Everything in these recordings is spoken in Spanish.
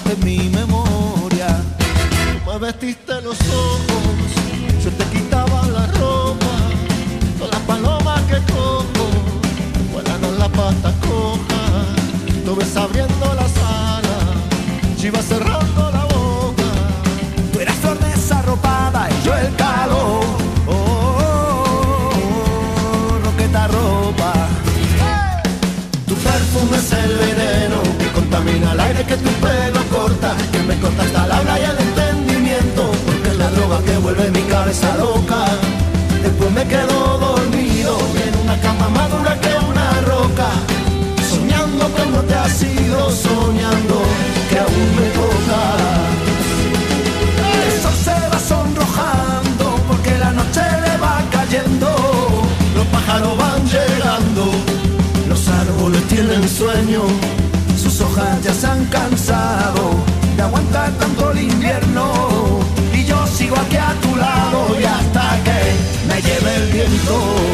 borraste mi memoria. Tú me vestiste los ojos, se te quitaba la ropa. Todas las palomas que cojo vuelan en la pata coja. Tú ves abriendo las alas, chivas cerrando la boca. Tú eras flor desarropada y yo el calor. Roqueta ropa. Tu perfume es el veneno que contamina el aire que tu pelo corta, que me corta hasta el habla y el entendimiento, porque es la droga que vuelve mi cabeza loca. Después me quedo dormido y en una cama más dura que una roca, soñando que no te has ido, soñando que aún me toca. El sol se va sonrojando porque la noche le va cayendo. Los pájaros van llegando, los árboles tienen sueño, Sus hojas ya se han cansado de aguantar tanto el invierno. Y yo sigo aquí a tu lado y hasta que me lleve el viento.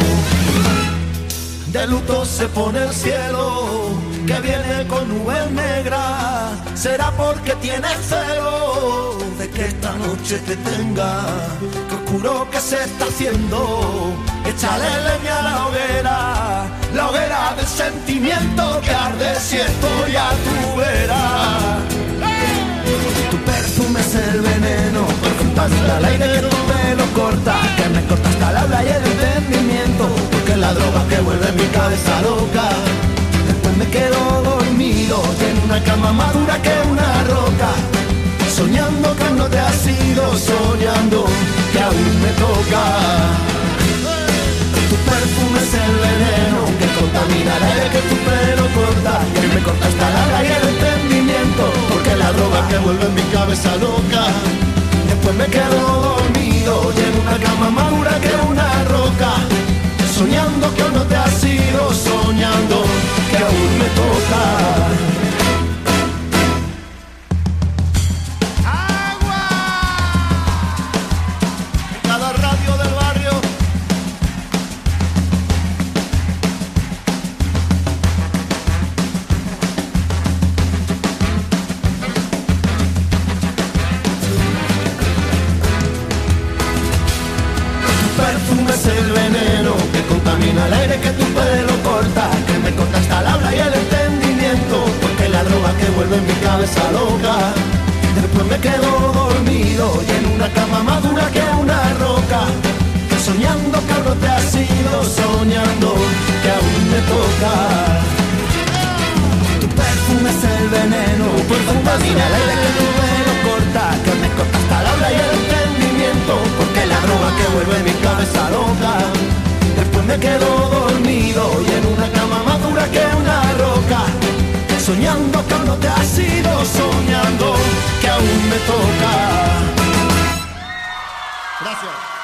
de luto se pone el cielo, que viene con nubes negras. Será porque tienes celo de que esta noche te tenga. Que oscuro que se está haciendo, échale leña a la hoguera del sentimiento que arde si estoy a tu vera. Tu perfume es el veneno, perfumando al aire que tu pelo corta, que me corta hasta el habla y el entendimiento, porque es la droga que vuelve mi cabeza loca. después me quedo dormido En una cama más dura que una roca, soñando que no te has ido, soñando que aún me toca. Tu perfume es el veneno que contamina el aire que tu pelo corta, que me corta hasta el alma y el entendimiento, porque es la droga que vuelve mi cabeza loca. Después me quedo dormido y en una cama más dura que una roca, soñando que aún no te has ido, soñando que aún me toca. Es el veneno que contamina el aire que tu pelo corta, que me corta hasta el habla y el entendimiento, porque es la droga que vuelve mi cabeza loca. Después me quedo dormido y en una cama más dura que una roca, soñando que no te has ido, soñando que aún me toca. Tu perfume es el veneno, Tu contamina el aire que tu pelo corta, que me corta hasta el habla y el entendimiento, porque es la droga que vuelve mi cabeza loca. Después me quedo dormido y en una cama más dura que una roca, soñando que no te has ido, soñando que aún me toca. Gracias.